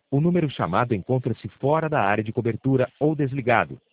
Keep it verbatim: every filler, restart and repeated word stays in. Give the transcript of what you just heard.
O número chamado encontra-se fora da área de cobertura ou desligado.